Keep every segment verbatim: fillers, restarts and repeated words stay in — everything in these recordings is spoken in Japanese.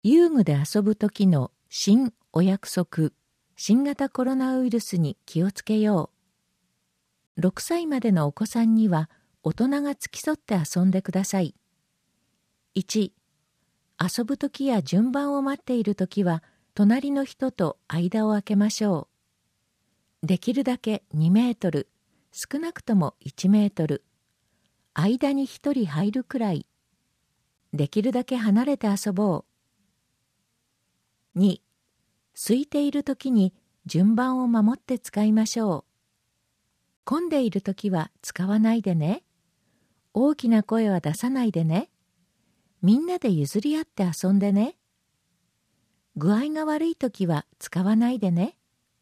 遊具で遊ぶ時の新お約束、新型コロナウイルスに気をつけよう。ろくさいまでのお子さんには大人が付き添って遊んでください。いち、遊ぶ時や順番を待っている時は隣の人と間を空けましょう。できるだけにメートル、少なくともいちメートル、間にひとり入るくらい。できるだけ離れて遊ぼう。に、空いている時に順番を守って使いましょう。混んでいる時は使わないでね。大きな声は出さないでね。みんなで譲り合って遊んでね。具合が悪い時は使わないでね。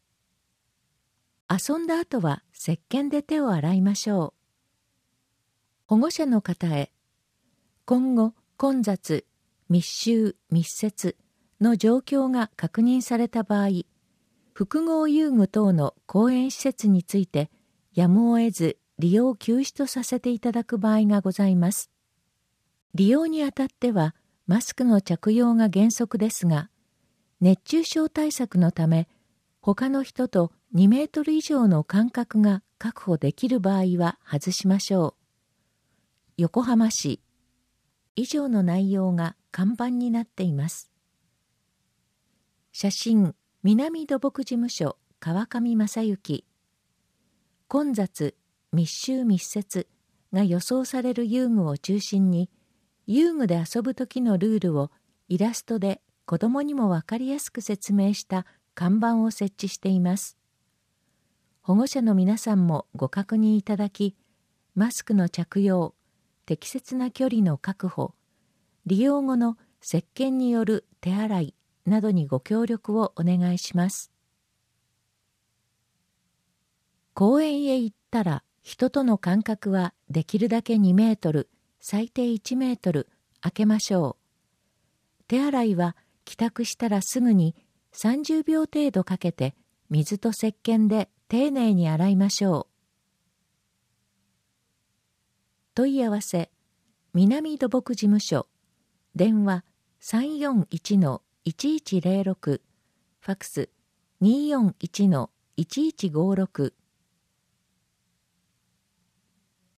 遊んだ後は石鹸で手を洗いましょう。保護者の方へ、今後混雑、密集、密接の状況が確認された場合、複合遊具等の公園施設についてやむを得ず利用休止とさせていただく場合がございます。利用にあたってはマスクの着用が原則ですが、熱中症対策のため他の人とにメートル以上の間隔が確保できる場合は外しましょう。横浜市。以上の内容が看板になっています。写真、南土木事務所川上正幸。混雑、密集密接が予想される遊具を中心に、遊具で遊ぶ時のルールをイラストで子どもにもわかりやすく説明した看板を設置しています。保護者の皆さんもご確認いただき、マスクの着用、適切な距離の確保、利用後の石鹸による手洗いなどにご協力をお願いします。公園へ行ったら人との間隔はできるだけにメートル、最低いちメートル空けましょう。手洗いは帰宅したらすぐにさんじゅうびょう程度かけて水と石鹸で丁寧に洗いましょう。問い合わせ、南土木事務所、電話 さんよんいちのいちいちゼロろく、ファクス にーよんいちのいちいちごろく、